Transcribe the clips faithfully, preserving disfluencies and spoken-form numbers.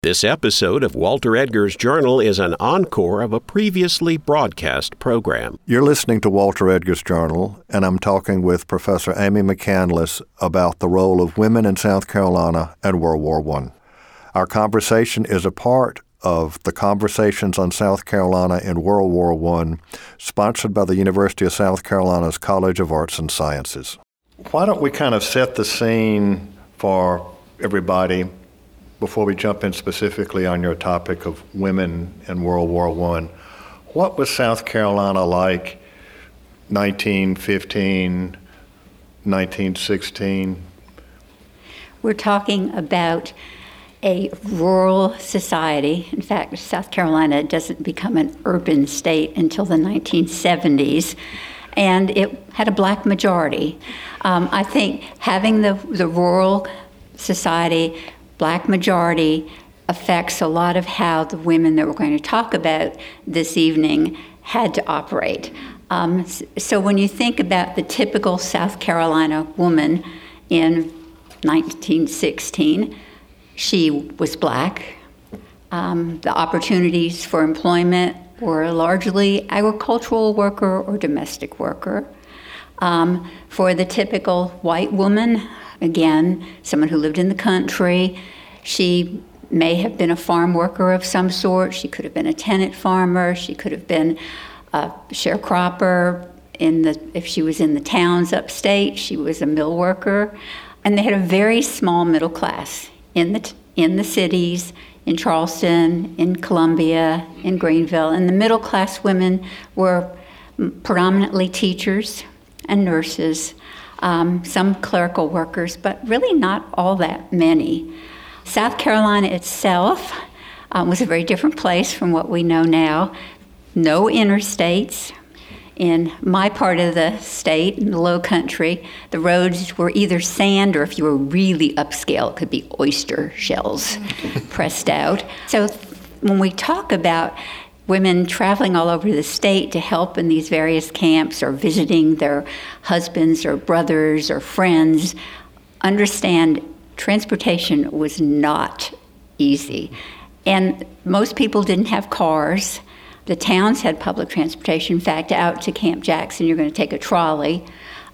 This episode of Walter Edgar's Journal is an encore of a previously broadcast program. You're listening to Walter Edgar's Journal, and I'm talking with Professor Amy McCandless about the role of women in South Carolina and World War One. Our conversation is a part of the Conversations on South Carolina in World War One, sponsored by the University of South Carolina's College of Arts and Sciences. Why don't we kind of set the scene for everybody before we jump in specifically on your topic of women in World War One? What was South Carolina like nineteen fifteen, nineteen sixteen? We're talking about a rural society. In fact, South Carolina doesn't become an urban state until the nineteen seventies, and it had a black majority. Um, I think having the, the rural society, black majority, affects a lot of how the women that we're going to talk about this evening had to operate. Um, so when you think about the typical South Carolina woman in nineteen sixteen, she was black. Um, the opportunities for employment were largely agricultural worker or domestic worker. Um, for the typical white woman, again, someone who lived in the country, she may have been a farm worker of some sort. She could have been a tenant farmer. She could have been a sharecropper. In the, if she was in the towns upstate, she was a mill worker. And they had a very small middle class in the in the cities, in Charleston, in Columbia, in Greenville. And the middle class women were predominantly teachers and nurses, um, some clerical workers, but really not all that many. South Carolina itself um, was a very different place from what we know now. No interstates. In my part of the state, in the low country, the roads were either sand or, if you were really upscale, it could be oyster shells pressed out. So when we talk about women traveling all over the state to help in these various camps or visiting their husbands or brothers or friends, understand transportation was not easy. And most people didn't have cars. The towns had public transportation. In fact, out to Camp Jackson, you're going to take a trolley.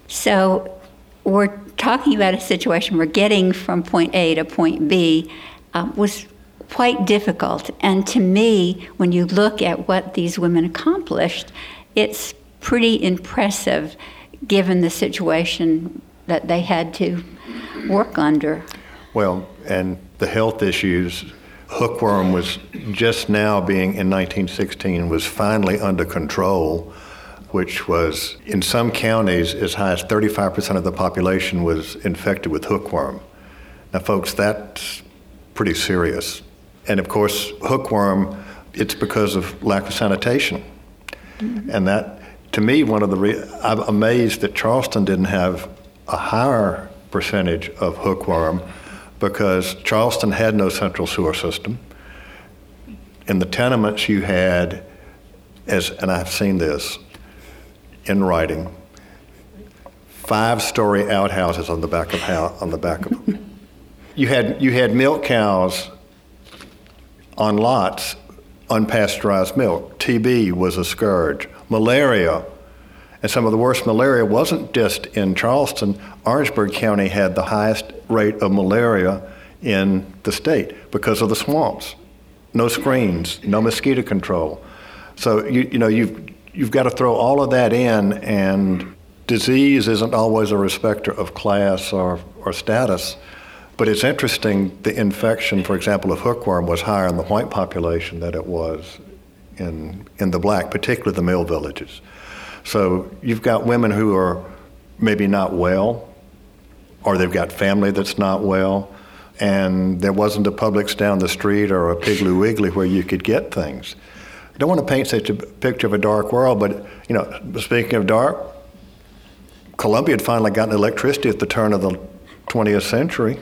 So we're talking about a situation where getting from point A to point B uh, was quite difficult. And to me, when you look at what these women accomplished, it's pretty impressive given the situation that they had to work under. Well, and the health issues, hookworm was just now being, in nineteen sixteen, was finally under control, which was, in some counties, as high as thirty-five percent of the population was infected with hookworm. Now, folks, that's pretty serious. And of course, hookworm, it's because of lack of sanitation. Mm-hmm. And that, to me, one of the, re- I'm amazed that Charleston didn't have a higher percentage of hookworm, because Charleston had no central sewer system. In the tenements you had, as and I've seen this in writing, five-story outhouses on the back of house, on the back of them. You had you had milk cows on lots, unpasteurized milk. T B was a scourge. Malaria, and some of the worst malaria wasn't just in Charleston. Orangeburg County had the highest rate of malaria in the state because of the swamps. No screens, no mosquito control. So you you know you've you've got to throw all of that in, and disease isn't always a respecter of class or, or status. But it's interesting, the infection, for example, of hookworm was higher in the white population than it was in in the black, particularly the mill villages. So you've got women who are maybe not well, or they've got family that's not well, and there wasn't a Publix down the street or a Piggly Wiggly where you could get things. I don't want to paint such a picture of a dark world, but, you know, speaking of dark, Columbia had finally gotten electricity at the turn of the twentieth century.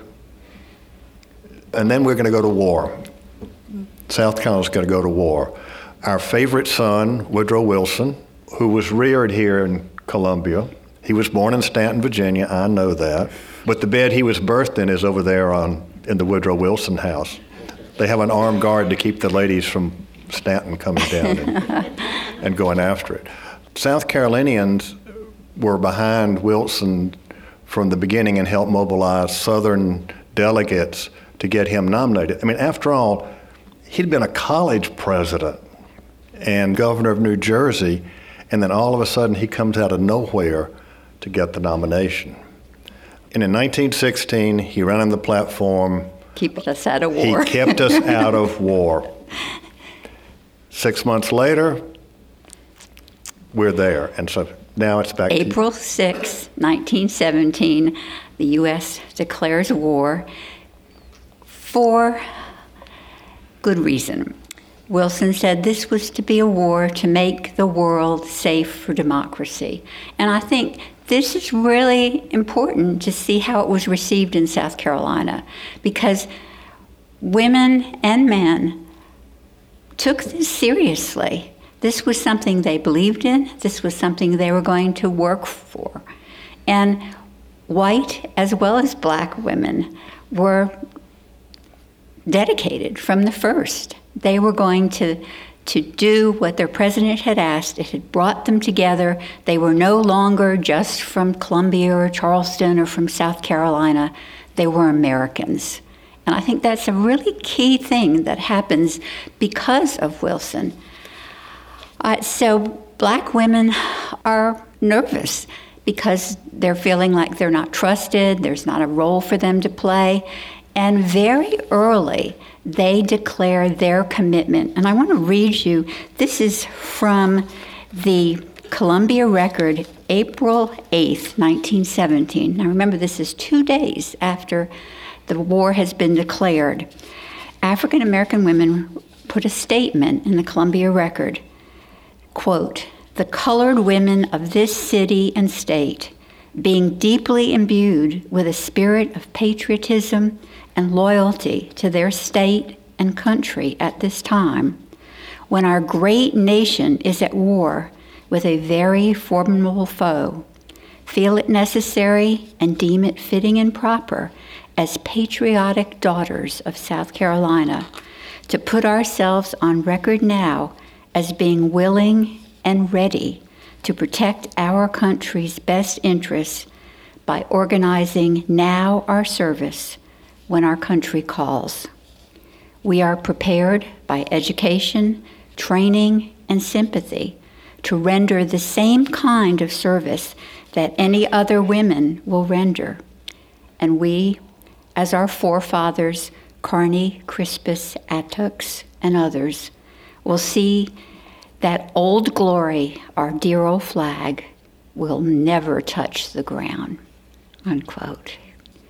And then we're going to go to war. South Carolina's going to go to war. Our favorite son, Woodrow Wilson, who was reared here in Columbia, he was born in Stanton, Virginia, I know that. But the bed he was birthed in is over there on in the Woodrow Wilson house. they have an armed guard to keep the ladies from Stanton coming down and, and going after it. South Carolinians were behind Wilson from the beginning and helped mobilize Southern delegates to get him nominated. I mean, after all, he'd been a college president and governor of New Jersey, and then all of a sudden he comes out of nowhere to get the nomination. And in nineteen sixteen, he ran on the platform, keep us out of war. He kept us out of war. Six months later, we're there. And so now it's back April to... sixth, nineteen seventeen, the U S declares war for good reason. Wilson said this was to be a war to make the world safe for democracy. And I think this is really important to see how it was received in South Carolina, because women and men took this seriously. This was something they believed in. This was something they were going to work for. And white as well as black women were dedicated from the first. They were going to, to do what their president had asked. It had brought them together. They were no longer just from Columbia or Charleston or from South Carolina. They were Americans. And I think that's a really key thing that happens because of Wilson. Uh, so black women are nervous because they're feeling like they're not trusted, there's not a role for them to play. And very early, they declare their commitment. And I want to read you, this is from the Columbia Record, April eighth, nineteen seventeen. Now remember, this is two days after the war has been declared. African American women put a statement in the Columbia Record, quote, "The colored women of this city and state, being deeply imbued with a spirit of patriotism and loyalty to their state and country at this time, when our great nation is at war with a very formidable foe, feel it necessary and deem it fitting and proper as patriotic daughters of South Carolina to put ourselves on record now as being willing and ready to protect our country's best interests by organizing now our service when our country calls. We are prepared by education, training, and sympathy to render the same kind of service that any other women will render. And we, as our forefathers, Kearny, Crispus, Attucks, and others, will see that old glory, our dear old flag, will never touch the ground," unquote.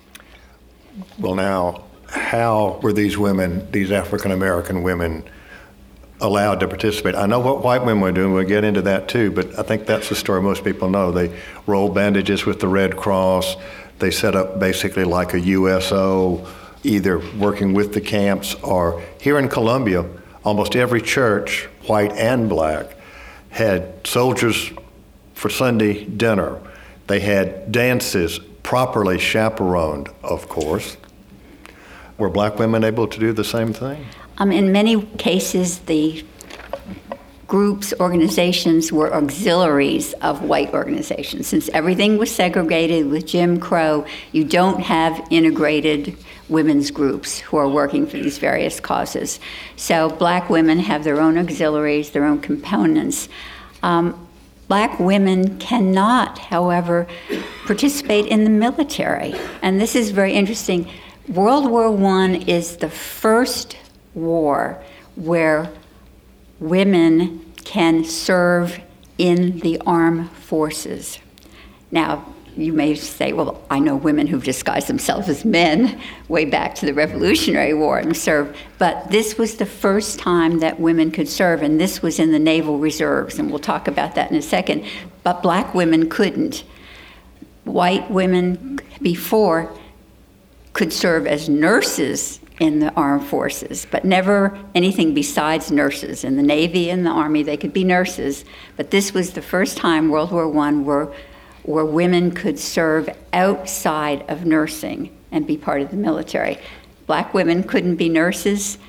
Well, now, how were these women, these African-American women, allowed to participate? I know what white women were doing. We'll get into that too, but I think that's the story most people know. They rolled bandages with the Red Cross. They set up basically like a U S O, either working with the camps or here in Columbia, almost every church, white and black, had soldiers for Sunday dinner. They had dances, properly chaperoned, of course. Were black women able to do the same thing? Um, in many cases, the groups, organizations were auxiliaries of white organizations. Since everything was segregated with Jim Crow, you don't have integrated women's groups who are working for these various causes. So black women have their own auxiliaries, their own components. Um, Black women cannot, however, participate in the military. And this is very interesting. World War One is the first war where women can serve in the armed forces. Now, you may say, well, I know women who've disguised themselves as men way back to the Revolutionary War and served, but this was the first time that women could serve, and this was in the Naval Reserves, and we'll talk about that in a second, but black women couldn't. White women before could serve as nurses in the armed forces, but never anything besides nurses. In the Navy and the Army, they could be nurses, but this was the first time, World War One, where where women could serve outside of nursing and be part of the military. Black women couldn't be nurses,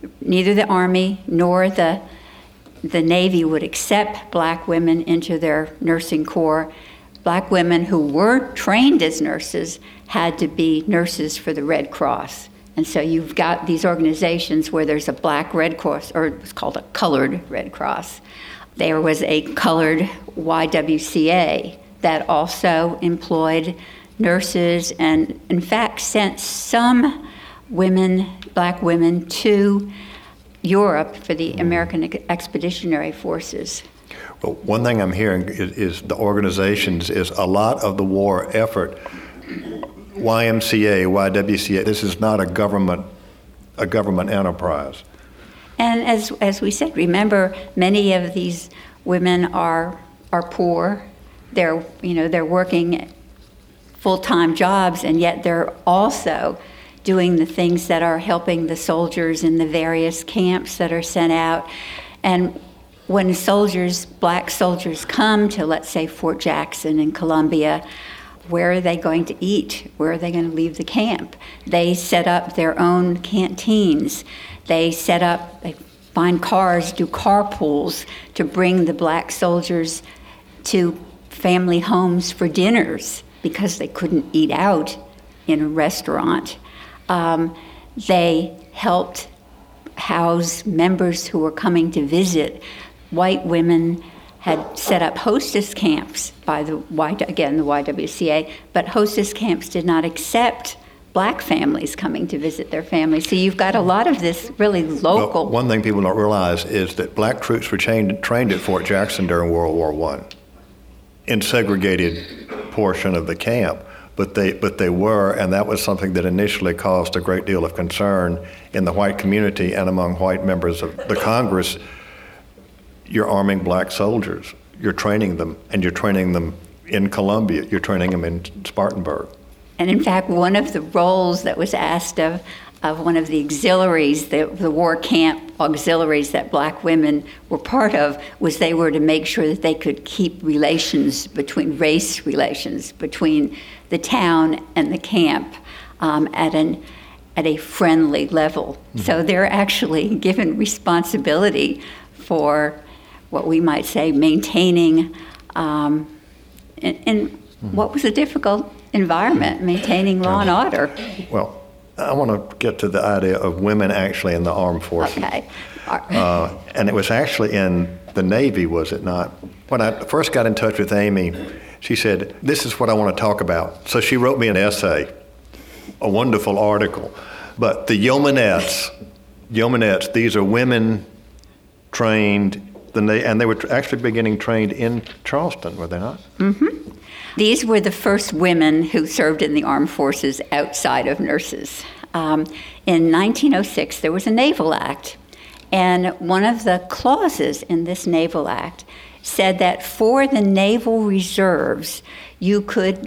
neither the Army nor the the Navy would accept black women into their nursing corps. Black women who were trained as nurses had to be nurses for the Red Cross. And so you've got these organizations where there's a black Red Cross, or it was called a colored Red Cross. There was a colored Y W C A that also employed nurses and, in fact, sent some women, black women, to Europe for the American Expeditionary Forces. Well, one thing I'm hearing is, is the organizations is a lot of the war effort. Y M C A, Y W C A, this is not a government a government enterprise. And as as we said, remember, many of these women are are poor. They're you know they're working full-time jobs, and yet they're also doing the things that are helping the soldiers in the various camps that are sent out. And when soldiers, black soldiers, come to, let's say, Fort Jackson in Colombia, where are they going to eat? Where are they going to leave the camp? They set up their own canteens. They set up, they find cars, do carpools to bring the black soldiers to family homes for dinners because they couldn't eat out in a restaurant. Um, they helped house members who were coming to visit. White women had set up hostess camps by the y, again the Y W C A, but hostess camps did not accept black families coming to visit their families. So you've got a lot of this really local. Well, one thing people don't realize is that black troops were trained trained at Fort Jackson during World War One, in segregated portion of the camp. But they but they were, and that was something that initially caused a great deal of concern in the white community and among white members of the Congress. You're arming black soldiers. You're training them, and you're training them in Columbia. You're training them in Spartanburg. And in fact, one of the roles that was asked of, of one of the auxiliaries, the, the war camp auxiliaries that black women were part of, was they were to make sure that they could keep relations between, race relations between the town and the camp um, at an at a friendly level. Mm-hmm. So they're actually given responsibility for what we might say maintaining um, in, in mm-hmm. what was a difficult environment, maintaining law and order. Well, I want to get to the idea of women actually in the armed forces. Okay. Uh, and it was actually in the Navy, was it not? When I first got in touch with Amy, she said, this is what I want to talk about. So she wrote me an essay, a wonderful article. But the yeomanettes, yeomanettes, these are women trained, and they were actually beginning trained in Charleston, were they not? Mm-hmm. These were the first women who served in the armed forces outside of nurses. Um, in nineteen oh six, there was a Naval Act, and one of the clauses in this Naval Act said that for the Naval Reserves, you could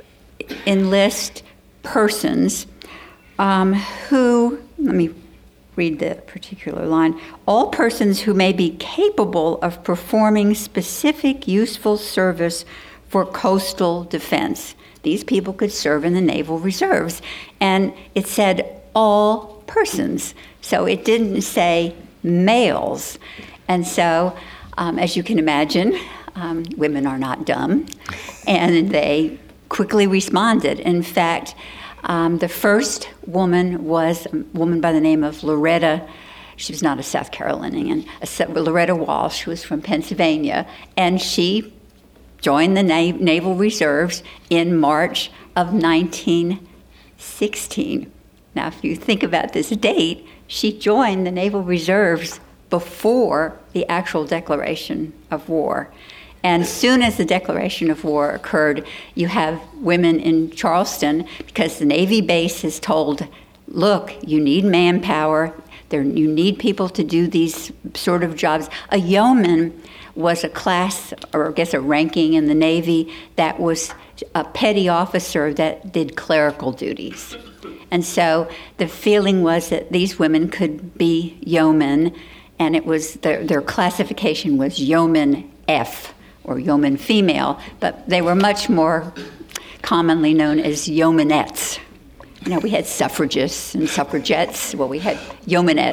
enlist persons um, who, let me read the particular line, all persons who may be capable of performing specific useful service for coastal defense. These people could serve in the Naval Reserves. And it said all persons. So it didn't say males. And so, um, as you can imagine, um, women are not dumb. And they quickly responded. In fact, um, the first woman was a woman by the name of Loretta. She was not a South Carolinian. A, Loretta Walsh, who was from Pennsylvania. And she joined the Na- Naval Reserves in March of nineteen sixteen. Now, if you think about this date, she joined the Naval Reserves before the actual declaration of war. And as soon as the declaration of war occurred, you have women in Charleston, because the Navy base has told, look, you need manpower, there, you need people to do these sort of jobs. A yeoman was a class, or I guess a ranking in the Navy, that was a petty officer that did clerical duties. And so the feeling was that these women could be yeomen, and it was their, their classification was yeoman F, or yeoman female, but they were much more commonly known as yeomanettes. You know, we had suffragists and suffragettes, well, we had yeomanettes.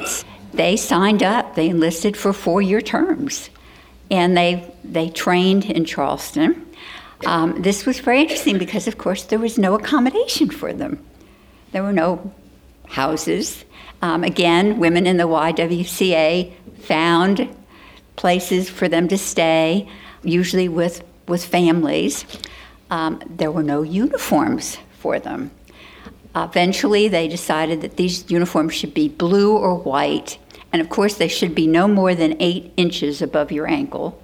they signed up. They enlisted for four-year terms, and they they trained in Charleston. Um, this was very interesting because, of course, there was no accommodation for them. There were no houses. Um, again, women in the Y W C A found places for them to stay, usually with, with families. Um, there were no uniforms for them. Uh, eventually, they decided that these uniforms should be blue or white, and of course, they should be no more than eight inches above your ankle.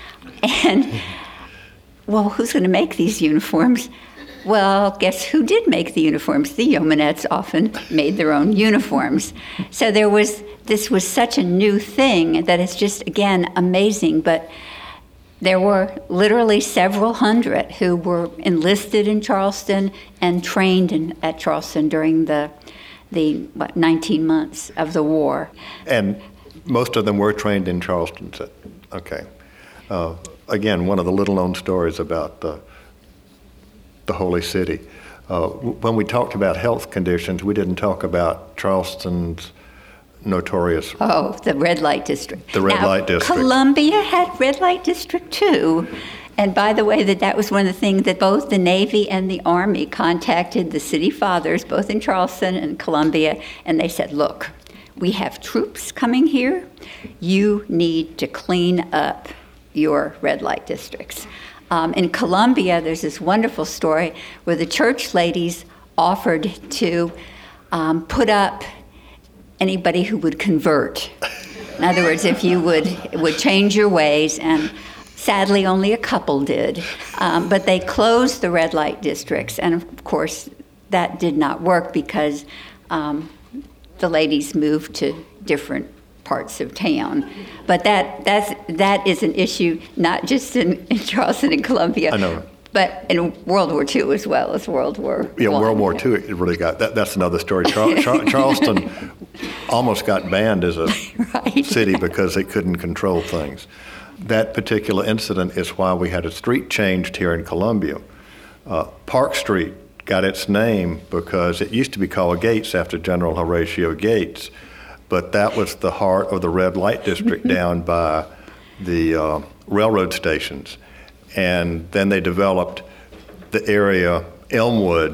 And, well, who's going to make these uniforms? Well, guess who did make the uniforms? The yeomanettes often made their own uniforms. So there was, this was such a new thing that it's just, again, amazing. But there were literally several hundred who were enlisted in Charleston and trained in, at Charleston during the, the what, nineteen months of the war. And most of them were trained in Charleston. Okay. Uh, again, one of the little-known stories about the the Holy City. Uh, when we talked about health conditions, we didn't talk about Charleston's notorious... Oh, the red light district. The red now, light district. Columbia had red light district too. And by the way, that that was one of the things that both the Navy and the Army contacted the city fathers, both in Charleston and Columbia, and they said, look, we have troops coming here. You need to clean up your red light districts. Um, in Columbia, there's this wonderful story where the church ladies offered to um, put up anybody who would convert. In other words, if you would would change your ways, and sadly only a couple did. Um, but they closed the red light districts, and of course that did not work because um, the ladies moved to different parts of town. But that that's that is an issue not just in, in Charleston and Columbia, I know. but in World War Two as well as World War Yeah, One. World War Two, it really got, that, that's another story. Char- Char- Charleston almost got banned as a Right. city because they couldn't control things. That particular incident is why we had a street changed here in Columbia. Uh, Park Street got its name because it used to be called Gates after General Horatio Gates, but that was the heart of the red light district down by the uh, railroad stations. And then they developed the area Elmwood,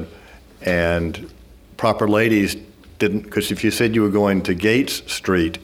and proper ladies didn't, because if you said you were going to Gates Street,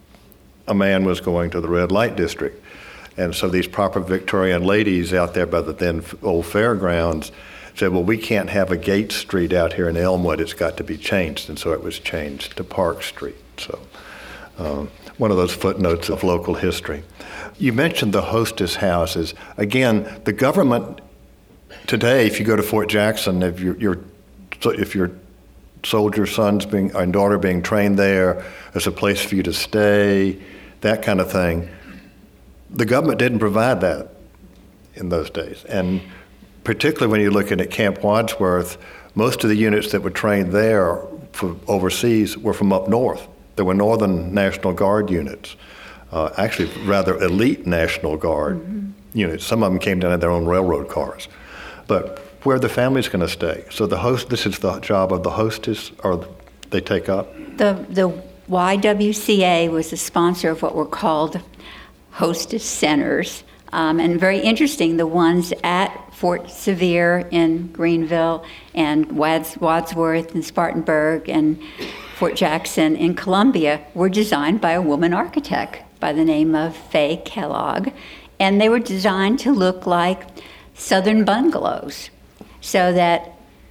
a man was going to the red light district. And so these proper Victorian ladies out there by the then old fairgrounds said, well, we can't have a Gates Street out here in Elmwood, it's got to be changed. And so it was changed to Park Street. So um, one of those footnotes of local history. You mentioned the hostess houses. Again, the government today, if you go to Fort Jackson, if your your if your soldier son's being and daughter being trained there, there's a place for you to stay, that kind of thing. The government didn't provide that in those days, and particularly when you're looking at Camp Wadsworth, most of the units that were trained there for overseas were from up north. There were Northern National Guard units. Uh, actually rather elite National Guard mm-hmm. units. Some of them came down in their own railroad cars. But where are the families going to stay? So the host, this is the job of the hostess, or they take up? The, the Y W C A was the sponsor of what were called hostess centers. Um, and very interesting, the ones at Fort Sevier in Greenville and Wads, Wadsworth and Spartanburg and Fort Jackson in Columbia were designed by a woman architect by the name of Fay Kellogg, and they were designed to look like Southern bungalows so that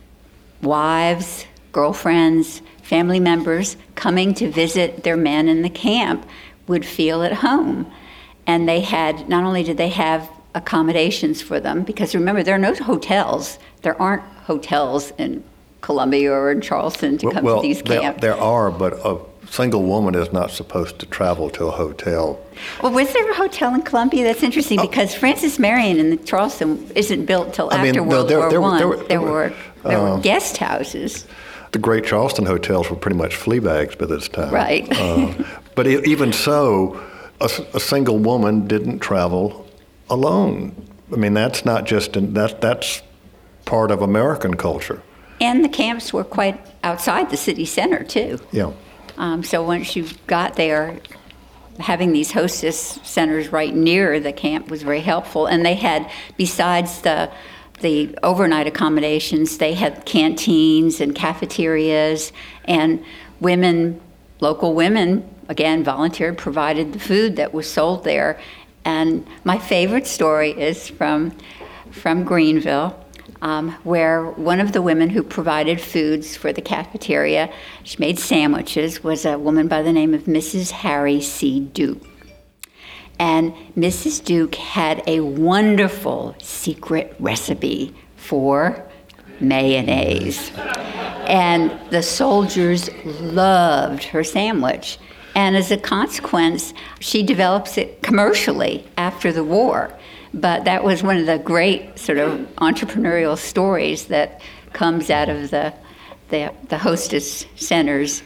wives, girlfriends, family members coming to visit their men in the camp would feel at home. And they had, not only did they have accommodations for them, because remember, there are no hotels. There aren't hotels in Columbia or in Charleston to well, come well, to these camps. There, there are, but a single woman is not supposed to travel to a hotel. Well, was there a hotel in Columbia? That's interesting, oh. because Francis Marion in Charleston isn't built till I after mean, World there, War there, One. There, there, there were there uh, were guest houses. The great Charleston hotels were pretty much flea bags by this time. Right. uh, but even so, a, a single woman didn't travel alone. I mean, that's not just in, that that's part of American culture. And the camps were quite outside the city center too. Yeah. Um, so once you got there, having these hostess centers right near the camp was very helpful. And they had, besides the the overnight accommodations, they had canteens and cafeterias, and women, local women, again, volunteered, provided the food that was sold there. And my favorite story is from from Greenville, um, where one of the women who provided foods for the cafeteria, she made sandwiches, was a woman by the name of Missus Harry C. Duke. And Missus Duke had a wonderful secret recipe for mayonnaise. And the soldiers loved her sandwich. And as a consequence, she develops it commercially after the war. But that was one of the great sort of entrepreneurial stories that comes out of the the, the hostess centers.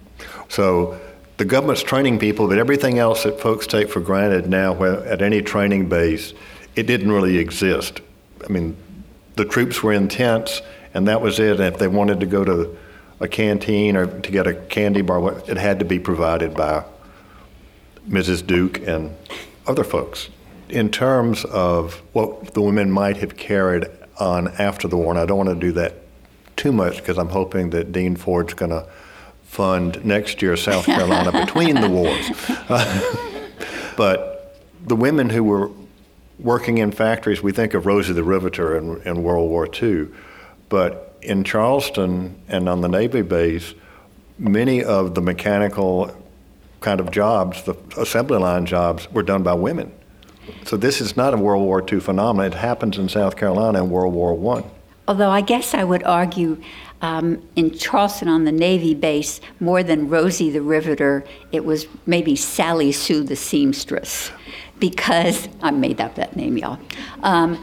So the government's training people, but everything else that folks take for granted now where, at any training base, it didn't really exist. I mean, the troops were in tents, and that was it. And if they wanted to go to a canteen or to get a candy bar, it had to be provided by Missus Duke and other folks. In terms of what the women might have carried on after the war, and I don't want to do that too much because I'm hoping that Dean Ford's going to fund next year South Carolina between the wars. Uh, but the women who were working in factories, we think of Rosie the Riveter in, in World War Two, but in Charleston and on the Navy base, many of the mechanical kind of jobs, the assembly line jobs, were done by women. So this is not a World War Two phenomenon. It happens in South Carolina in World War One. Although I guess I would argue um, in Charleston on the Navy base, more than Rosie the Riveter, it was maybe Sally Sue the seamstress, because I made up that name, y'all. Um,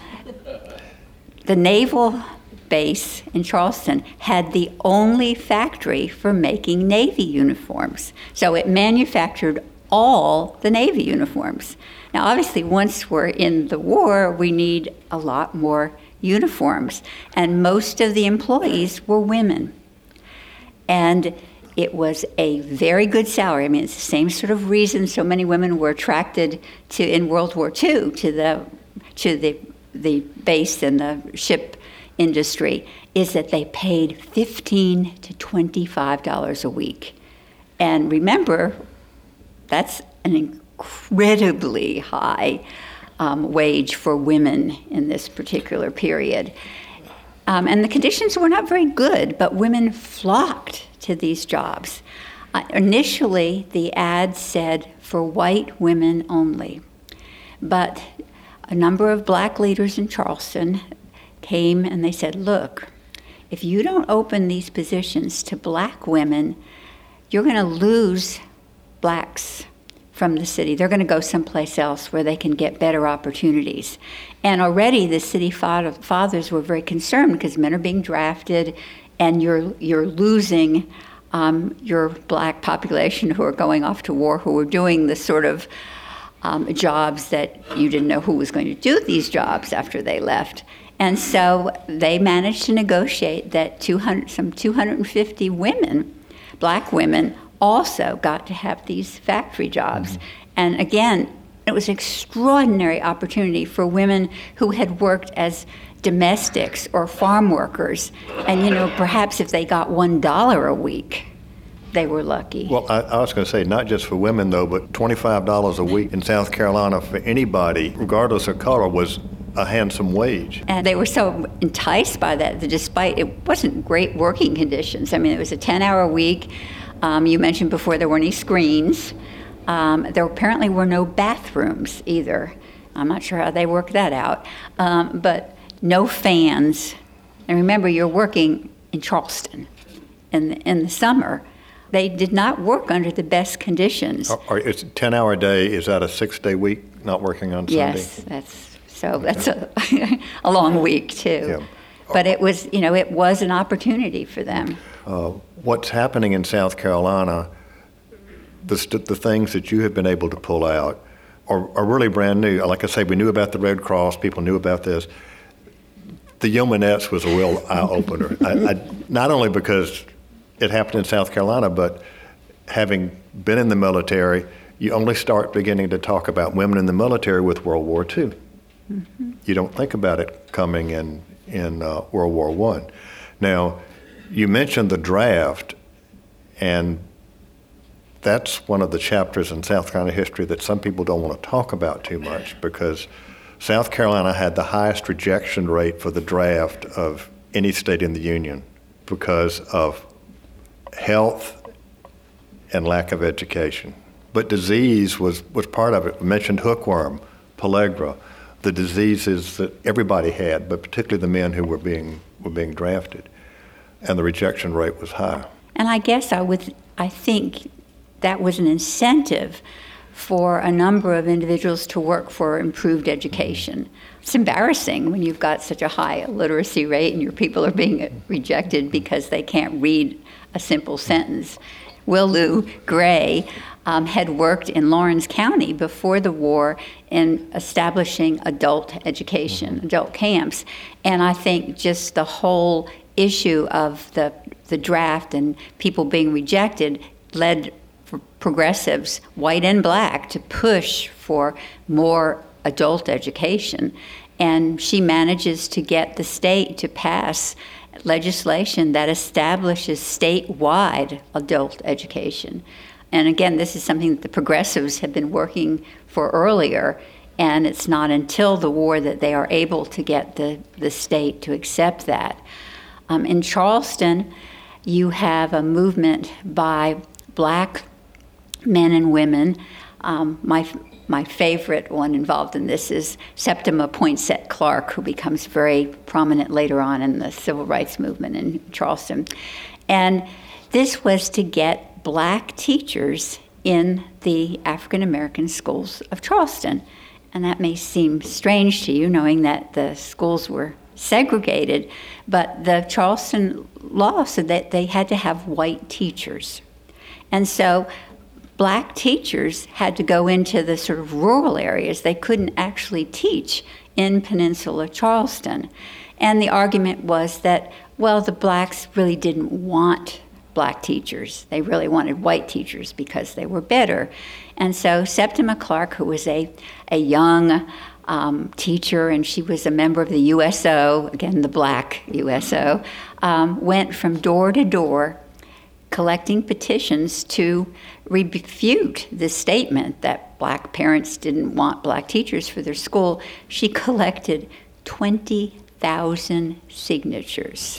the naval base in Charleston had the only factory for making Navy uniforms. So it manufactured all the Navy uniforms. Now, obviously, once we're in the war, we need a lot more uniforms, and most of the employees were women. And it was a very good salary. I mean, it's the same sort of reason so many women were attracted to, in World War Two, to the to the the base and the ship industry, is that they paid fifteen to twenty-five dollars a week. And remember, that's an incredibly high um, wage for women in this particular period. Um, and the conditions were not very good, but women flocked to these jobs. Uh, initially, the ad said for white women only. But a number of black leaders in Charleston came and they said, look, if you don't open these positions to black women, you're going to lose blacks from the city. They're going to go someplace else where they can get better opportunities. And already the city fathers were very concerned because men are being drafted and you're you're losing um, your black population who are going off to war, who are doing the sort of um, jobs that you didn't know who was going to do these jobs after they left. And so they managed to negotiate that two hundred, some two hundred fifty women, black women, also got to have these factory jobs. Mm-hmm. And again, it was an extraordinary opportunity for women who had worked as domestics or farm workers. And, you know, perhaps if they got one dollar a week, they were lucky. Well, I, I was going to say, not just for women, though, but twenty-five dollars a week in South Carolina for anybody, regardless of color, was a handsome wage. And they were so enticed by that, that despite it wasn't great working conditions. I mean, it was a ten-hour week. Um, you mentioned before there weren't any screens. Um, there apparently were no bathrooms either. I'm not sure how they worked that out. Um, but no fans. And remember, you're working in Charleston in the, in the summer. They did not work under the best conditions. Or, or it's a ten-hour day. Is that a six-day week, not working on Sunday? Yes, that's so. That's a, a long week too. Yeah. But it was, you know, it was an opportunity for them. Uh, what's happening in South Carolina, the, st- the things that you have been able to pull out are, are really brand new. Like I say, we knew about the Red Cross, people knew about this. The Yeomanettes was a real eye-opener. I, I, not only because it happened in South Carolina, but having been in the military, you only start beginning to talk about women in the military with World War Two. Mm-hmm. You don't think about it coming in, in uh, World War One. Now, you mentioned the draft, and that's one of the chapters in South Carolina history that some people don't want to talk about too much, because South Carolina had the highest rejection rate for the draft of any state in the Union because of health and lack of education. But disease was, was part of it. We mentioned hookworm, pellagra, the diseases that everybody had, but particularly the men who were being were being drafted. And the rejection rate was high. And I guess I would, I think that was an incentive for a number of individuals to work for improved education. It's embarrassing when you've got such a high literacy rate and your people are being rejected because they can't read a simple sentence. Willew Gray um, had worked in Lawrence County before the war in establishing adult education, adult camps. And I think just the whole issue of the the draft and people being rejected led progressives, white and black, to push for more adult education. And she manages to get the state to pass legislation that establishes statewide adult education. And again, this is something that the progressives have been working for earlier, and it's not until the war that they are able to get the, the state to accept that. Um, in Charleston, you have a movement by black men and women. Um, my my favorite one involved in this is Septima Poinsett Clark, who becomes very prominent later on in the civil rights movement in Charleston. And this was to get black teachers in the African American schools of Charleston. And that may seem strange to you, knowing that the schools were segregated, but the Charleston law said that they had to have white teachers. And so black teachers had to go into the sort of rural areas. They couldn't actually teach in Peninsula Charleston. And the argument was that, well, the blacks really didn't want black teachers. They really wanted white teachers because they were better. And so Septima Clark, who was a, a young um, teacher, and she was a member of the U S O, again, the black U S O, um, went from door to door collecting petitions to refute the statement that black parents didn't want black teachers for their school. She collected twenty thousand signatures.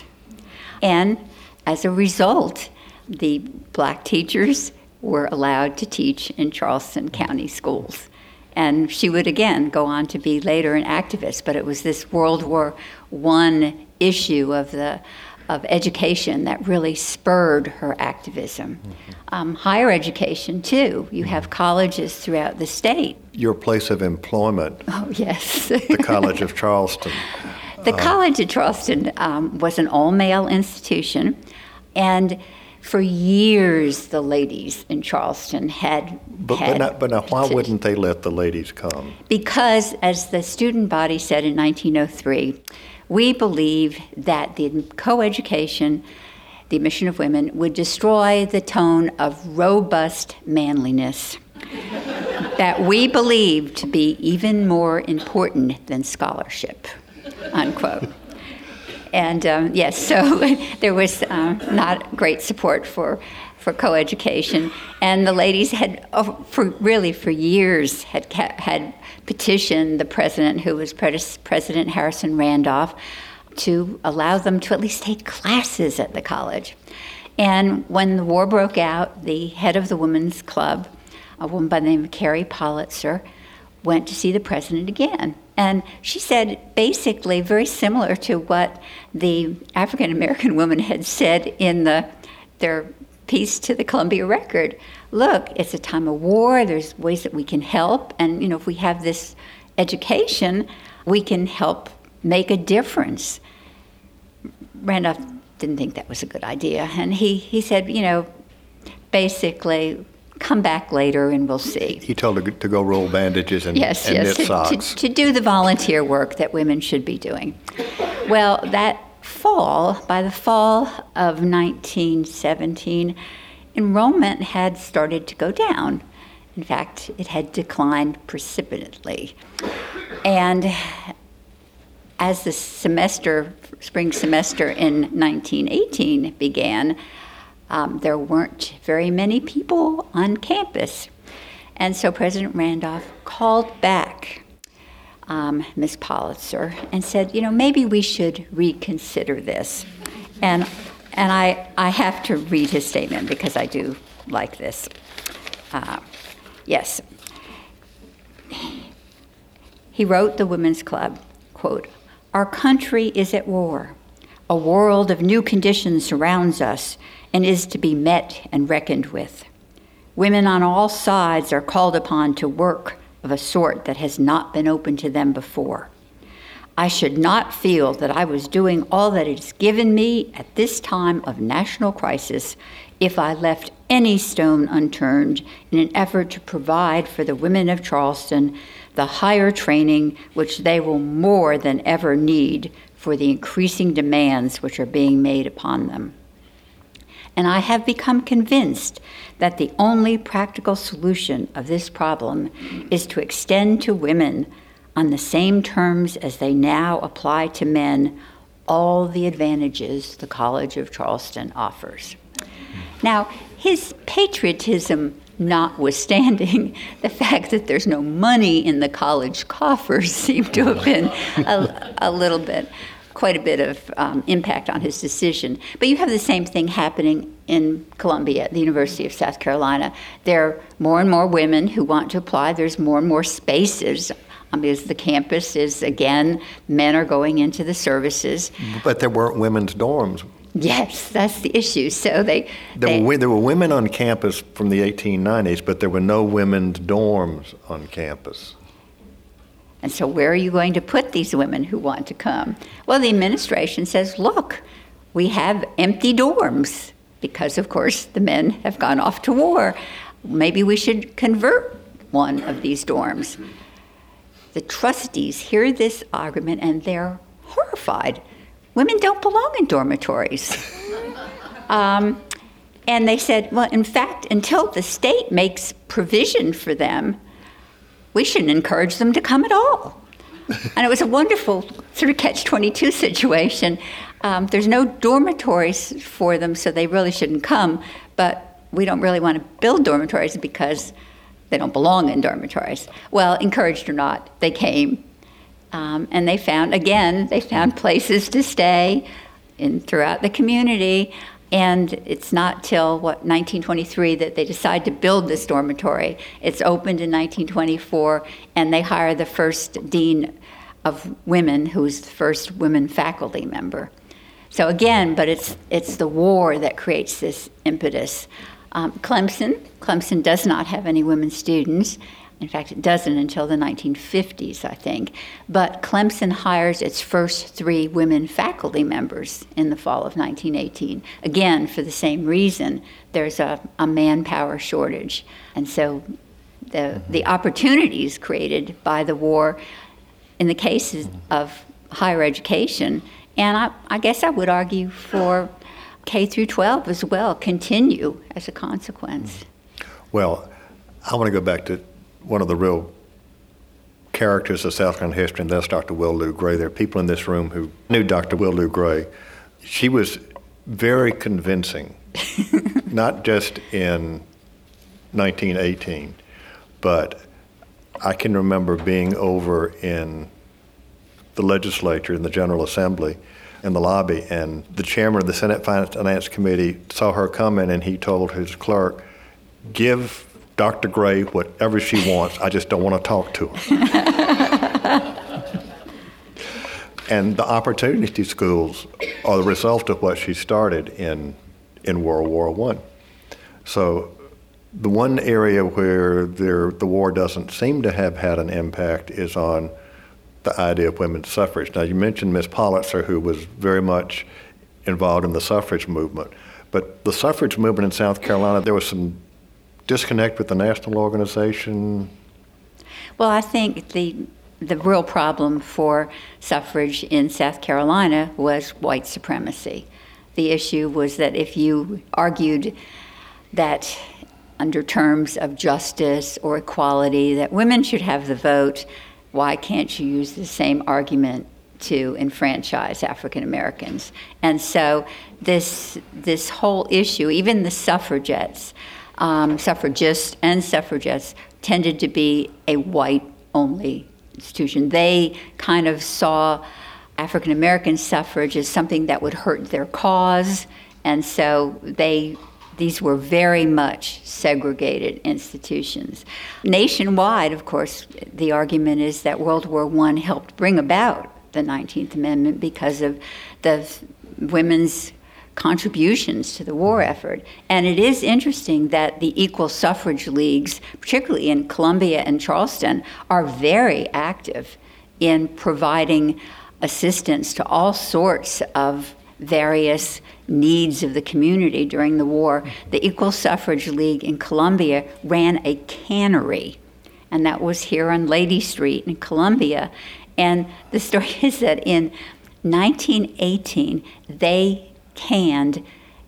And as a result, the black teachers were allowed to teach in Charleston County schools. And she would again go on to be later an activist, but it was this World War One issue of the of education that really spurred her activism. Mm-hmm. Um, higher education, too. You have colleges throughout the state. Your place of employment. Oh, yes. The College of Charleston. The uh, College of Charleston um, was an all-male institution, and for years the ladies in Charleston had But, had but, now, but now, why wouldn't they let the ladies come? Because, as the student body said in nineteen oh three, we believe that the coeducation, the admission of women, would destroy the tone of robust manliness that we believe to be even more important than scholarship, unquote. And um, yes, so there was um, not great support for for coeducation, and the ladies had, oh, for really for years, had kept, had petitioned the president, who was Pres- President Harrison Randolph, to allow them to at least take classes at the college. And when the war broke out, the head of the Women's Club, a woman by the name of Carrie Politzer, went to see the president again. And she said basically very similar to what the African American woman had said in the their piece to the Columbia Record. Look, it's a time of war, there's ways that we can help, and you know, if we have this education, we can help make a difference. Randolph didn't think that was a good idea, and he, he said, you know, basically, come back later and we'll see. He told her to go roll bandages and, yes, and yes, knit to, socks. To, to do the volunteer work that women should be doing. Well, that fall, by the fall of nineteen seventeen, enrollment had started to go down. In fact, it had declined precipitously. And as the semester, spring semester in nineteen eighteen began, um, there weren't very many people on campus. And so President Randolph called back um, Miz Politzer and said, you know, maybe we should reconsider this. And and I, I have to read his statement because I do like this. Uh, yes. He wrote the Women's Club, quote, "Our country is at war. A world of new conditions surrounds us and is to be met and reckoned with. Women on all sides are called upon to work of a sort that has not been open to them before. I should not feel that I was doing all that is given me at this time of national crisis if I left any stone unturned in an effort to provide for the women of Charleston the higher training which they will more than ever need for the increasing demands which are being made upon them. And I have become convinced that the only practical solution of this problem is to extend to women, on the same terms as they now apply to men, all the advantages the College of Charleston offers." Now, his patriotism notwithstanding, the fact that there's no money in the college coffers seemed to have been a, a little bit, quite a bit of um, impact on his decision. But you have the same thing happening in Columbia, the University of South Carolina. There are more and more women who want to apply. There's more and more spaces. Um, because the campus is, again, men are going into the services. But there weren't women's dorms. Yes, that's the issue. So they... There, they, were, there were women on campus from the eighteen nineties, but there were no women's dorms on campus. And so where are you going to put these women who want to come? Well, the administration says, look, we have empty dorms because, of course, the men have gone off to war. Maybe we should convert one of these dorms. The trustees hear this argument and they're horrified. Women don't belong in dormitories. um, and they said, well, in fact, until the state makes provision for them, we shouldn't encourage them to come at all. And it was a wonderful sort of catch twenty-two situation. Um, there's no dormitories for them, so they really shouldn't come. But we don't really want to build dormitories because they don't belong in dormitories. Well, encouraged or not, they came. Um, and they found, again, they found places to stay in throughout the community. And it's not till, what, nineteen twenty-three that they decide to build this dormitory. It's opened in nineteen twenty-four, and they hire the first dean of women, who's the first women faculty member. So again, but it's it's the war that creates this impetus. Um, Clemson, Clemson does not have any women students. In fact, it doesn't until the nineteen fifties, I think. But Clemson hires its first three women faculty members in the fall of nineteen eighteen. Again, for the same reason, there's a, a manpower shortage. And so the, the opportunities created by the war in the cases of higher education, and I, I guess I would argue for K through twelve as well, continue as a consequence. Well, I want to go back to one of the real characters of South Carolina history, and that's Doctor Will Lou Gray. There are people in this room who knew Doctor Will Lou Gray. She was very convincing, not just in nineteen eighteen, but I can remember being over in the legislature, in the General Assembly, in the lobby, and the chairman of the Senate Finance Committee saw her coming, and he told his clerk, "Give Doctor Gray whatever she wants, I just don't want to talk to her." And the opportunity schools are the result of what she started in in World War One. So the one area where there, the war doesn't seem to have had an impact is on the idea of women's suffrage. Now, you mentioned Miz Politzer, who was very much involved in the suffrage movement. But the suffrage movement in South Carolina, there was some disconnect with the national organization? Well, I think the the real problem for suffrage in South Carolina was white supremacy. The issue was that if you argued that under terms of justice or equality, that women should have the vote. Why can't you use the same argument to enfranchise African Americans? And so this this whole issue, even the suffragettes, um, suffragists and suffragettes, tended to be a white-only institution. They kind of saw African American suffrage as something that would hurt their cause, and so they these were very much segregated institutions. Nationwide, of course, the argument is that World War One helped bring about the nineteenth Amendment because of the women's contributions to the war effort. And it is interesting that the equal suffrage leagues, particularly in Columbia and Charleston, are very active in providing assistance to all sorts of various needs of the community during the war. The Equal Suffrage League in Columbia ran a cannery, and that was here on Lady Street in Columbia. And the story is that in nineteen eighteen, they canned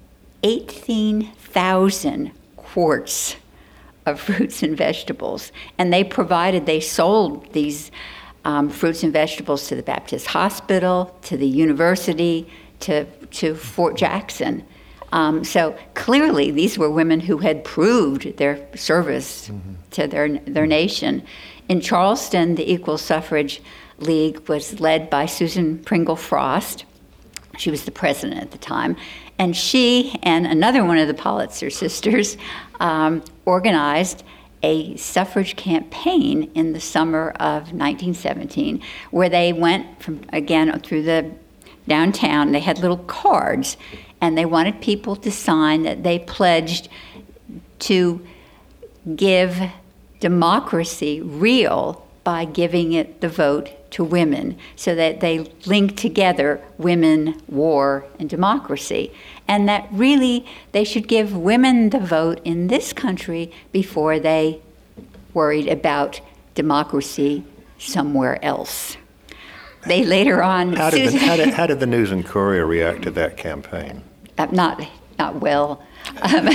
eighteen thousand quarts of fruits and vegetables, and they provided, they sold these um, fruits and vegetables to the Baptist Hospital, to the university, to to Fort Jackson. Um, so clearly these were women who had proved their service mm-hmm. to their their nation. In Charleston, the Equal Suffrage League was led by Susan Pringle Frost. She was the president at the time. And she and another one of the Politzer sisters um, organized a suffrage campaign in the summer of nineteen seventeen, where they went from, again, through the downtown. They had little cards, and they wanted people to sign that they pledged to give democracy real by giving it the vote to women, so that they linked together women, war, and democracy. And that really they should give women the vote in this country before they worried about democracy somewhere else. They later on... How did, the, how, did, how did the News and Courier react to that campaign? Uh, not not well. Um,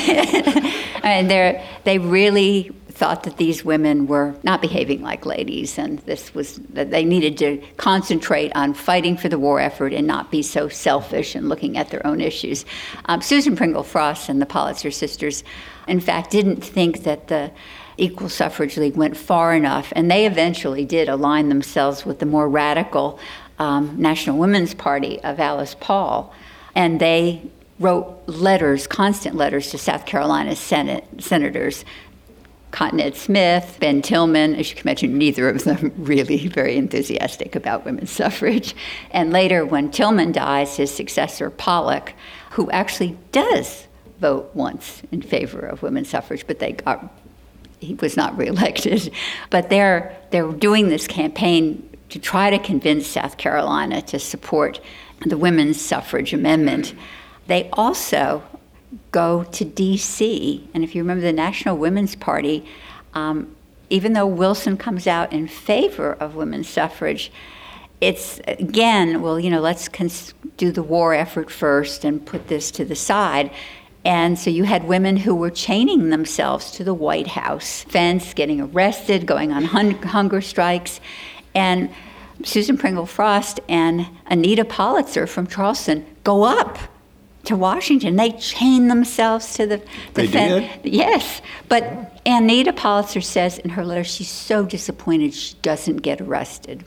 and they really thought that these women were not behaving like ladies, and this was that they needed to concentrate on fighting for the war effort and not be so selfish and looking at their own issues. Um, Susan Pringle Frost and the Politzer sisters, in fact, didn't think that the Equal Suffrage League went far enough, and they eventually did align themselves with the more radical um, National Women's Party of Alice Paul, and they wrote letters, constant letters to South Carolina Senate senators, Cotton Ed Smith, Ben Tillman. As you can imagine, neither of them really very enthusiastic about women's suffrage. And later, when Tillman dies, his successor, Pollock, who actually does vote once in favor of women's suffrage, but they got, he was not reelected. But they're they're doing this campaign to try to convince South Carolina to support the women's suffrage amendment. They also go to D C, and if you remember the National Women's Party, um, even though Wilson comes out in favor of women's suffrage, it's, again, well, you know, let's cons- do the war effort first and put this to the side. And so you had women who were chaining themselves to the White House fence, getting arrested, going on hun- hunger strikes. And Susan Pringle Frost and Anita Politzer from Charleston go up to Washington. They chain themselves to the, the they fence. did? Yes, but Anita Politzer says in her letter she's so disappointed she doesn't get arrested.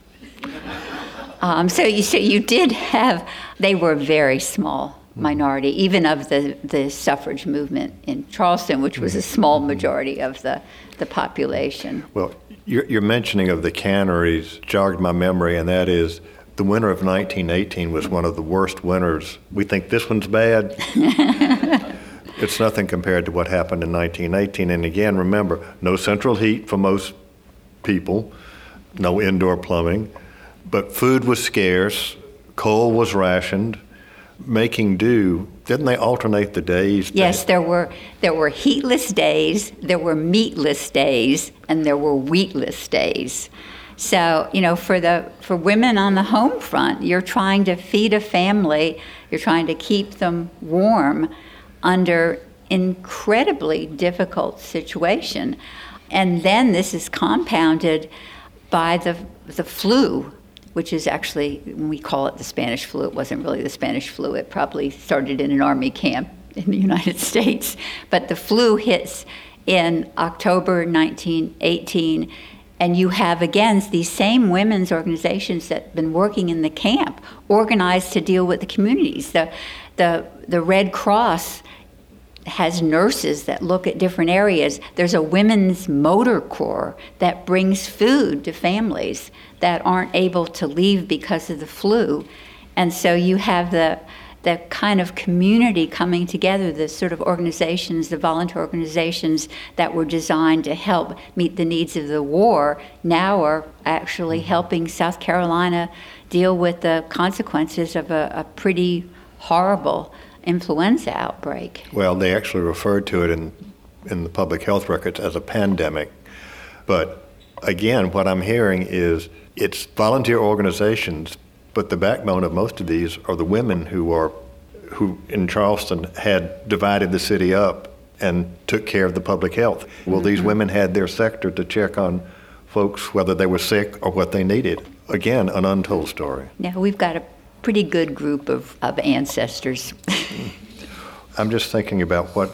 um, so you so you did have, they were a very small minority, even of the, the suffrage movement in Charleston, which was a small majority of the, the population. Well, your, your mentioning of the canneries jogged my memory, and that is the winter of nineteen eighteen was one of the worst winters. We think this one's bad. It's nothing compared to what happened in nineteen eighteen. And again, remember, no central heat for most people, no indoor plumbing, but food was scarce, coal was rationed, making do. Didn't they alternate the days? Yes, there were there were heatless days, there were meatless days, and there were wheatless days. So, you know, for the for women on the home front, you're trying to feed a family, you're trying to keep them warm under incredibly difficult situation. And then this is compounded by the the flu, which is actually, we call it the Spanish flu. It wasn't really the Spanish flu. It probably started in an army camp in the United States. But the flu hits in October nineteen eighteen, and you have, again, these same women's organizations that have been working in the camp, organized to deal with the communities. The, the, the Red Cross has nurses that look at different areas. There's a women's motor corps that brings food to families that aren't able to leave because of the flu. And so you have the the kind of community coming together, the sort of organizations, the volunteer organizations that were designed to help meet the needs of the war, now are actually helping South Carolina deal with the consequences of a, a pretty horrible influenza outbreak. Well, they actually referred to it in, in the public health records as a pandemic. But again, what I'm hearing is it's volunteer organizations, but the backbone of most of these are the women who are, who in Charleston had divided the city up and took care of the public health. Well, mm-hmm. These women had their sector to check on folks, whether they were sick or what they needed. Again, an untold story. Yeah, we've got a pretty good group of, of ancestors. I'm just thinking about what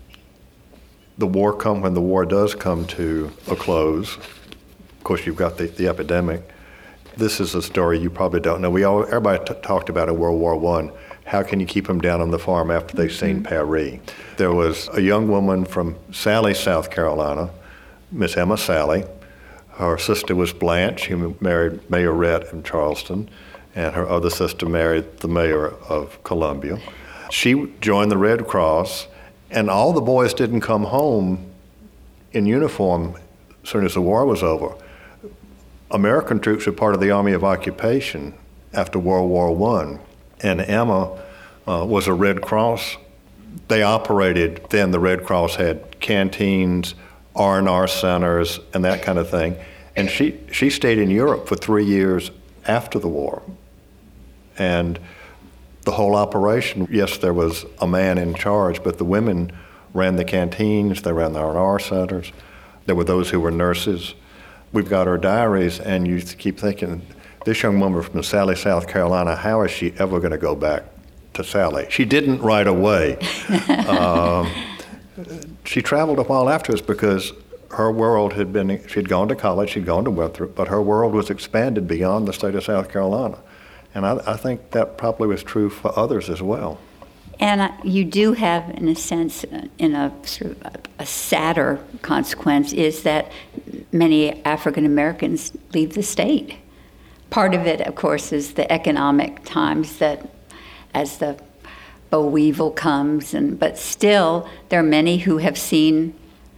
the war come, when the war does come to a close. Of course, you've got the, the epidemic. This is a story you probably don't know. We all, everybody t- talked about in World War One. How can you keep them down on the farm after they've seen Paris? There was a young woman from Salley, South Carolina, Miss Emma Salley. Her sister was Blanche, who married Mayor Rhett in Charleston, and her other sister married the mayor of Columbia. She joined the Red Cross, and all the boys didn't come home in uniform as soon as the war was over. American troops were part of the Army of Occupation after World War One, and Emma uh, was a Red Cross. They operated, then the Red Cross had canteens, R and R centers, and that kind of thing. And she, she stayed in Europe for three years after the war. And the whole operation, yes, there was a man in charge, but the women ran the canteens, they ran the R and R centers. There were those who were nurses. We've got her diaries, and you keep thinking, this young woman from Salley, South Carolina, how is she ever going to go back to Salley? She didn't right away. um, she traveled a while afterwards because her world had been, she'd gone to college, she'd gone to Winthrop, but her world was expanded beyond the state of South Carolina. And I, I think that probably was true for others as well. And you do have, in a sense, in a sort of a sadder consequence, is that many African Americans leave the state. Part of it, of course, is the economic times that, as the boll weevil comes, and but still, there are many who have seen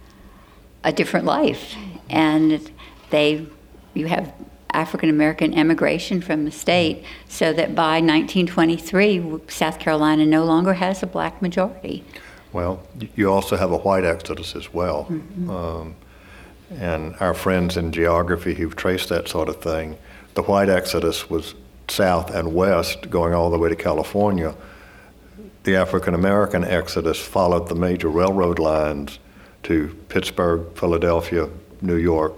a different life, and they, you have African American emigration from the state, so that by nineteen twenty-three, South Carolina no longer has a black majority. Well, you also have a white exodus as well. Mm-hmm. Um, and our friends in geography who've traced that sort of thing, the white exodus was south and west, going all the way to California. The African American exodus followed the major railroad lines to Pittsburgh, Philadelphia, New York,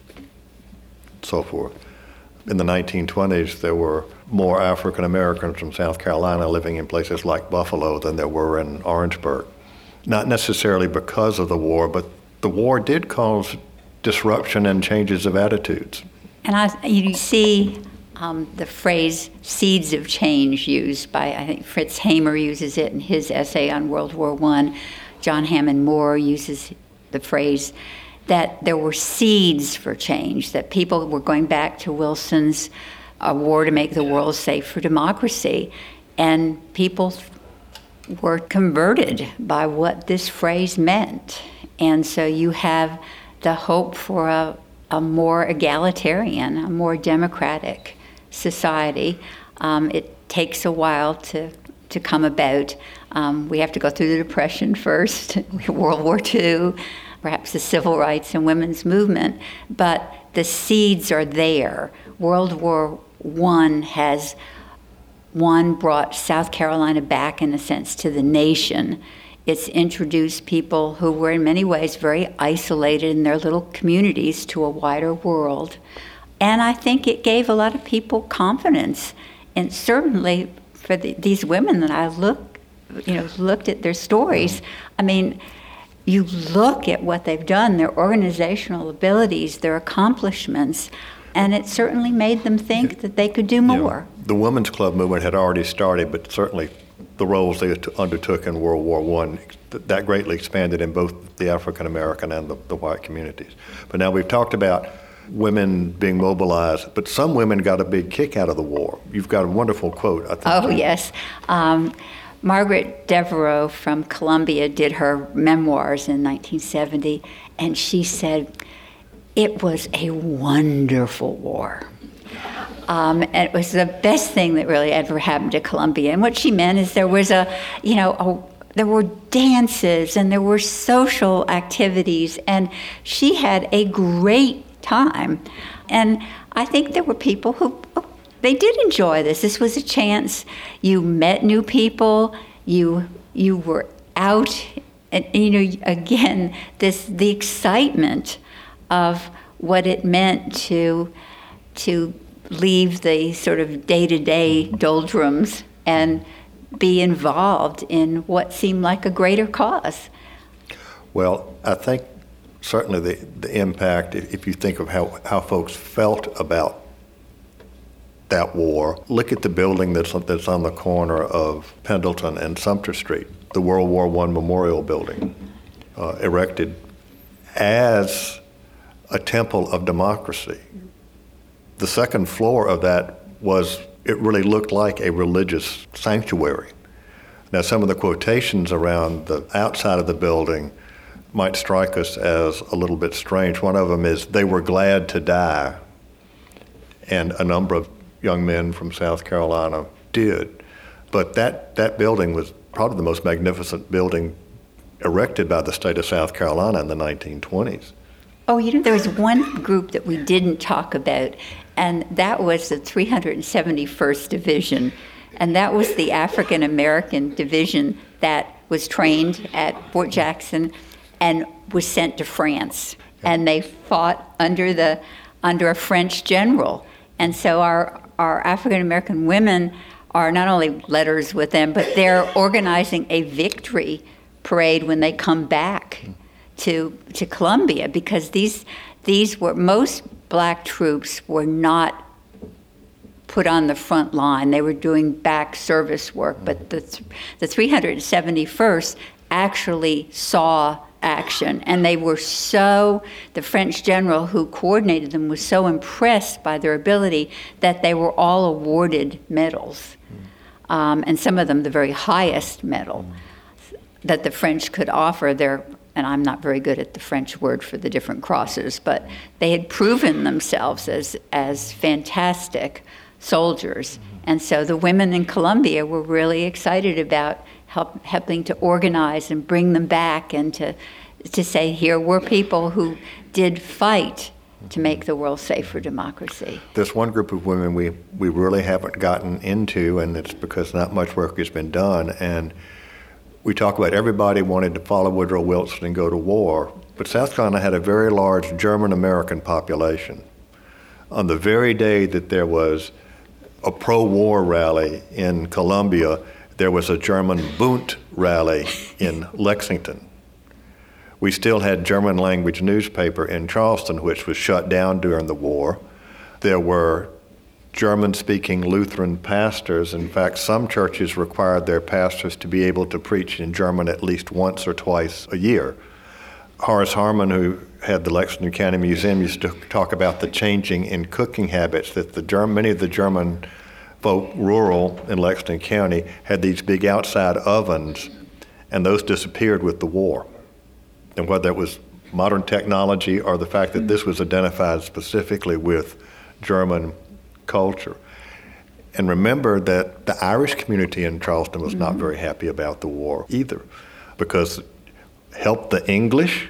so forth. In the nineteen twenties, there were more African Americans from South Carolina living in places like Buffalo than there were in Orangeburg. Not necessarily because of the war, but the war did cause disruption and changes of attitudes. And I, you see um, the phrase "seeds of change" used by, I think Fritz Hamer uses it in his essay on World War One. John Hammond Moore uses the phrase that there were seeds for change, that people were going back to Wilson's A War to Make the World Safe for Democracy, and people were converted by what this phrase meant. And so you have the hope for a, a more egalitarian, a more democratic society. Um, it takes a while to, to come about. Um, we have to go through the Depression first, World War Two, perhaps the civil rights and women's movement, but the seeds are there. World War One has, one, brought South Carolina back, in a sense, to the nation It's introduced people who were in many ways very isolated in their little communities to a wider world. And I think it gave a lot of people confidence. And certainly for the, these women that I look, you know, looked at their stories, I mean, you look at what they've done, their organizational abilities, their accomplishments, and it certainly made them think that they could do more. Yeah. The Women's Club movement had already started, but certainly the roles they undertook in World War One, that greatly expanded in both the African American and the, the white communities. But now we've talked about women being mobilized, but some women got a big kick out of the war. You've got a wonderful quote, I think. Oh, yes. Um, Margaret Devereaux from Columbia did her memoirs in nineteen seventy, and she said, "It was a wonderful war. Um, and it was the best thing that really ever happened to Columbia." And what she meant is there was a, you know, a, there were dances and there were social activities, and she had a great time. And I think there were people who, oh, they did enjoy this. This was a chance. You met new people. You you were out, and, and you know, again, this the excitement of what it meant to to leave the sort of day-to-day doldrums and be involved in what seemed like a greater cause. Well, I think certainly the, the impact, if you think of how, how folks felt about that war, look at the building that's, that's on the corner of Pendleton and Sumter Street, the World War One Memorial Building, uh, erected as a temple of democracy. The second floor of that was, it really looked like a religious sanctuary. Now, some of the quotations around the outside of the building might strike us as a little bit strange. One of them is, "They were glad to die," and a number of young men from South Carolina did. But that, that building was probably the most magnificent building erected by the state of South Carolina in the nineteen twenties. Oh, you know, there was one group that we didn't talk about, and that was the three hundred seventy-first Division. And that was the African American division that was trained at Fort Jackson and was sent to France. And they fought under the under a French general. And so our, our African American women are not only letters with them, but they're organizing a victory parade when they come back to to Columbia, because these these were, most black troops were not put on the front line. They were doing back service work, but the the three hundred seventy-first actually saw action, and they were so, the French general who coordinated them was so impressed by their ability that they were all awarded medals, um, and some of them the very highest medal that the French could offer. Their And I'm not very good at the French word for the different crosses, but they had proven themselves as as fantastic soldiers. And so the women in Columbia were really excited about help, helping to organize and bring them back, and to to say, here were people who did fight to make the world safe for democracy. There's one group of women we, we really haven't gotten into, and it's because not much work has been done. And we talk about everybody wanted to follow Woodrow Wilson and go to war, but South Carolina had a very large German-American population. On the very day that there was a pro-war rally in Columbia, there was a German Bund rally in Lexington. We still had German language newspaper in Charleston, which was shut down during the war. There were German-speaking Lutheran pastors. In fact, some churches required their pastors to be able to preach in German at least once or twice a year. Horace Harmon, who had the Lexington County Museum, used to talk about the changing in cooking habits, that the German, many of the German folk, rural in Lexington County, had these big outside ovens, and those disappeared with the war. And whether it was modern technology or the fact that this was identified specifically with German culture. And remember that the Irish community in Charleston was mm-hmm. not very happy about the war either, because it helped the English,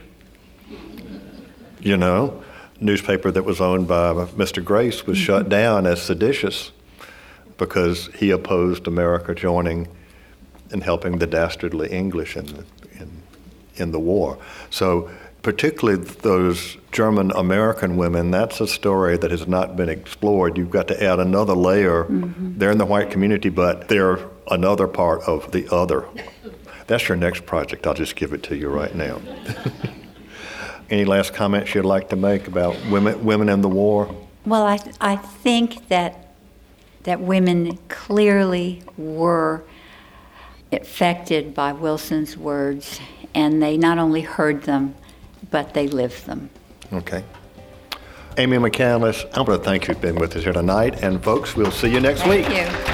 you know, newspaper that was owned by Mister Grace was mm-hmm. shut down as seditious because he opposed America joining and helping the dastardly English in the, in the war. So particularly those German American women, that's a story that has not been explored. You've got to add another layer. Mm-hmm. They're in the white community, but they're another part of the other. That's your next project. I'll just give it to you right now. Any last comments you'd like to make about women women in the war? Well, I I think that that women clearly were affected by Wilson's words, and they not only heard them, but they lived them. Okay. Amy McCandless, I want to thank you for being with us here tonight, and folks, we'll see you next thank week. Thank you.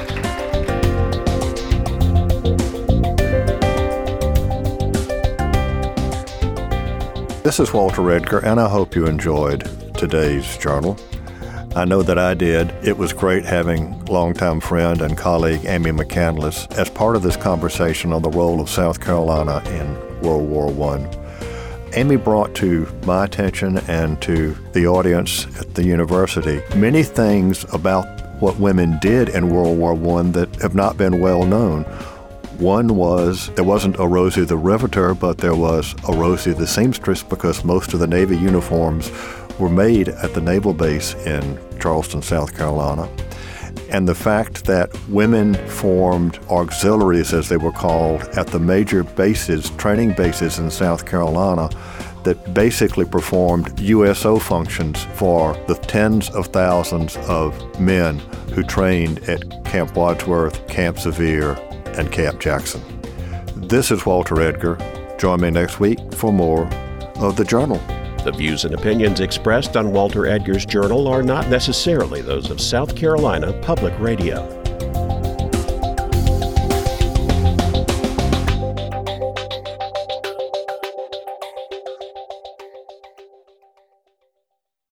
This is Walter Edgar, and I hope you enjoyed today's journal. I know that I did. It was great having longtime friend and colleague Amy McCandless as part of this conversation on the role of South Carolina in World War One. Amy brought to my attention and to the audience at the university many things about what women did in World War One that have not been well known. One was there wasn't a Rosie the Riveter, but there was a Rosie the Seamstress, because most of the Navy uniforms were made at the naval base in Charleston, South Carolina. And the fact that women formed auxiliaries, as they were called, at the major bases, training bases in South Carolina, that basically performed U S O functions for the tens of thousands of men who trained at Camp Wadsworth, Camp Sevier, and Camp Jackson. This is Walter Edgar. Join me next week for more of The Journal. The views and opinions expressed on Walter Edgar's Journal are not necessarily those of South Carolina Public Radio.